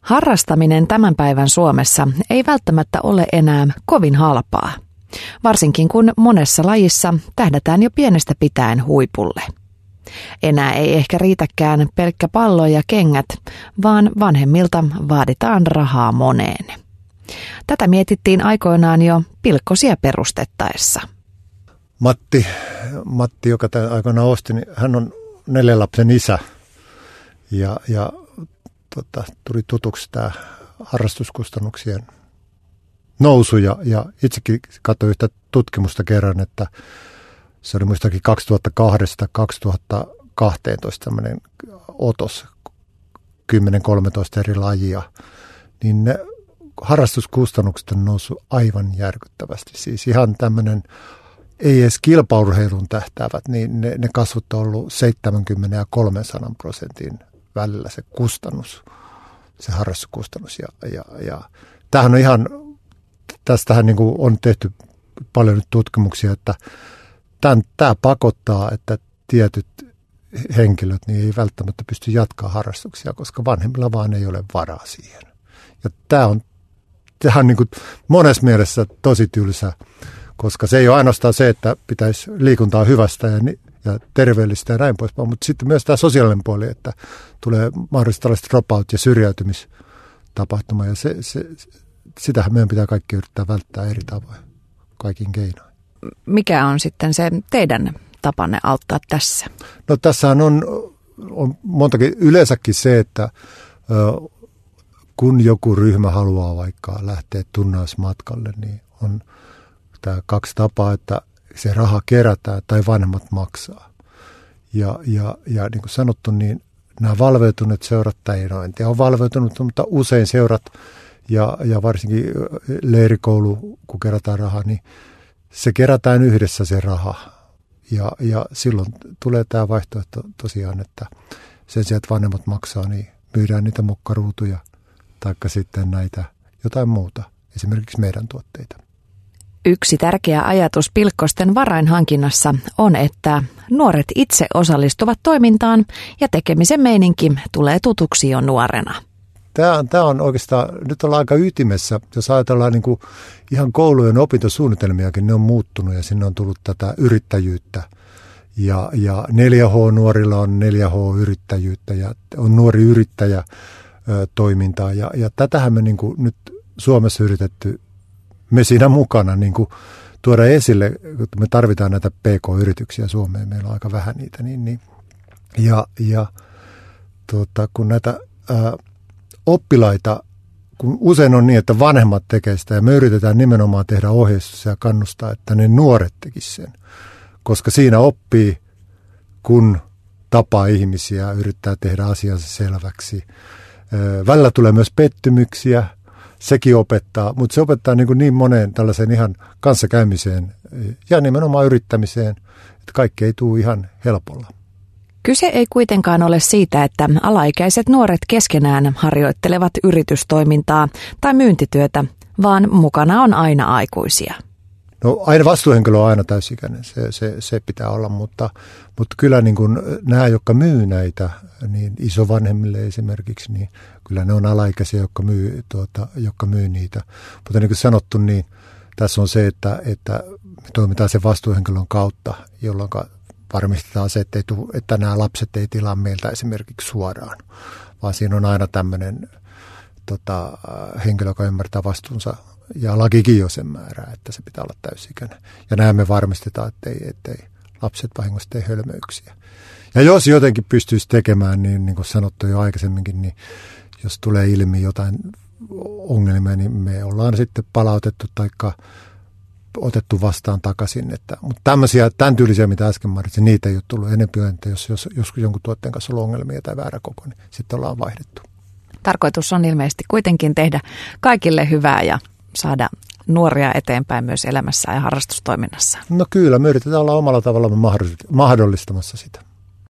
Harrastaminen tämän päivän Suomessa ei välttämättä ole enää kovin halpaa, varsinkin kun monessa lajissa tähdätään jo pienestä pitäen huipulle. Enää ei ehkä riitäkään pelkkä pallo ja kengät, vaan vanhemmilta vaaditaan rahaa moneen. Tätä mietittiin aikoinaan jo Pilkkosia perustettaessa. Matti, joka tämän aikoinaan osti, niin hän on 4 lapsen isä ja tuli tutuksi tämä harrastuskustannuksien nousu ja itsekin katsoin yhtä tutkimusta kerran, että se oli muistakin 2002-2012 tämmöinen otos, 10-13 eri lajia, niin ne harrastuskustannukset on noussut aivan järkyttävästi. Siis ihan tämmöinen, ei edes kilpaurheilun tähtäävät, niin ne kasvut on ollut 70 ja 300% välillä se kustannus, se harrastuskustannus. Ja tämähän on ihan, tästähän niin kuin on tehty paljon nyt tutkimuksia, että tämä pakottaa, että tietyt henkilöt niin ei välttämättä pysty jatkaa harrastuksia, koska vanhemmilla vaan ei ole varaa siihen. Ja tämä on niin kuin monessa mielessä tosi tylsä, koska se ei ole ainoastaan se, että pitäisi liikuntaa hyvästä ja terveellistä ja näin poispäin, mutta sitten myös tämä sosiaalinen puoli, että tulee mahdollisesti tällaista dropout- ja syrjäytymistapahtuma, ja sitähän meidän pitää kaikki yrittää välttää eri tavoin, kaikin keinoin. Mikä on sitten se teidän tapanne auttaa tässä? No tässähän on montakin, yleensäkin se, että kun joku ryhmä haluaa vaikka lähteä tunnausmatkalle, niin on tämä 2 tapaa, että se raha kerätään tai vanhemmat maksaa. Ja niin kuin sanottu, niin nämä valveutuneet seurat, tai no en tiedä on valveutunut, mutta usein seurat ja varsinkin leirikoulu, kun kerätään rahaa, niin se kerätään yhdessä se raha. Ja silloin tulee tämä vaihtoehto tosiaan, että sen sijaan, että vanhemmat maksaa, niin myydään niitä mokkaruutuja taikka sitten näitä jotain muuta, esimerkiksi meidän tuotteita. Yksi tärkeä ajatus Pilkkosten varainhankinnassa on, että nuoret itse osallistuvat toimintaan ja tekemisen meininki tulee tutuksi jo nuorena. Tämä on oikeastaan, nyt ollaan aika ytimessä, jos ajatellaan niin kuin ihan koulujen opintosuunnitelmiakin, ne on muuttunut ja sinne on tullut tätä yrittäjyyttä. Ja 4H-nuorilla on 4H-yrittäjyyttä ja on nuori yrittäjä toimintaa. Ja tätähän me niin kuin nyt Suomessa yritetty, me siinä mukana niin kuin tuoda esille, että me tarvitaan näitä PK-yrityksiä Suomeen, meillä on aika vähän niitä. Kun näitä oppilaita, kun usein on niin, että vanhemmat tekevät sitä ja me yritetään nimenomaan tehdä ohjeistusta ja kannustaa, että ne nuoret tekisivät sen. Koska siinä oppii, kun tapaa ihmisiä, yrittää tehdä asiansa selväksi. Välillä tulee myös pettymyksiä, sekin opettaa, mutta se opettaa niin moneen tällaiseen ihan kanssakäymiseen ja nimenomaan yrittämiseen, että kaikki ei tule ihan helpolla. Kyse ei kuitenkaan ole siitä, että alaikäiset nuoret keskenään harjoittelevat yritystoimintaa tai myyntityötä, vaan mukana on aina aikuisia. No aina vastuuhenkilö on aina täysikäinen, se pitää olla, mutta kyllä niin kuin nämä, jotka myy näitä, niin isovanhemmille esimerkiksi, niin kyllä ne on alaikäisiä, jotka myy niitä. Mutta niin kuin sanottu, niin tässä on se, että me toimitaan sen vastuuhenkilön kautta, jolloin varmistetaan se, että nämä lapset ei tilaa meiltä esimerkiksi suoraan, vaan siinä on aina tämmöinen henkilö, joka ymmärtää vastuunsa, ja lakikin jo sen määrää, että se pitää olla täysikäinen. Ja näin me varmistetaan, ettei lapset vahingossa tee hölmöyksiä. Ja jos jotenkin pystyisi tekemään, niin kuin sanottu jo aikaisemminkin, niin jos tulee ilmi jotain ongelmia, niin me ollaan sitten palautettu taikka otettu vastaan takaisin. Mutta tämän tyylisiä, mitä äsken mainitsin, niitä ei ole tullut enemmän, että jos jonkun tuotteen kanssa on ollut ongelmia tai väärä koko, niin sitten ollaan vaihdettu. Tarkoitus on ilmeisesti kuitenkin tehdä kaikille hyvää ja saada nuoria eteenpäin myös elämässä ja harrastustoiminnassa. No kyllä, me yritetään olla omalla tavalla mahdollistamassa sitä.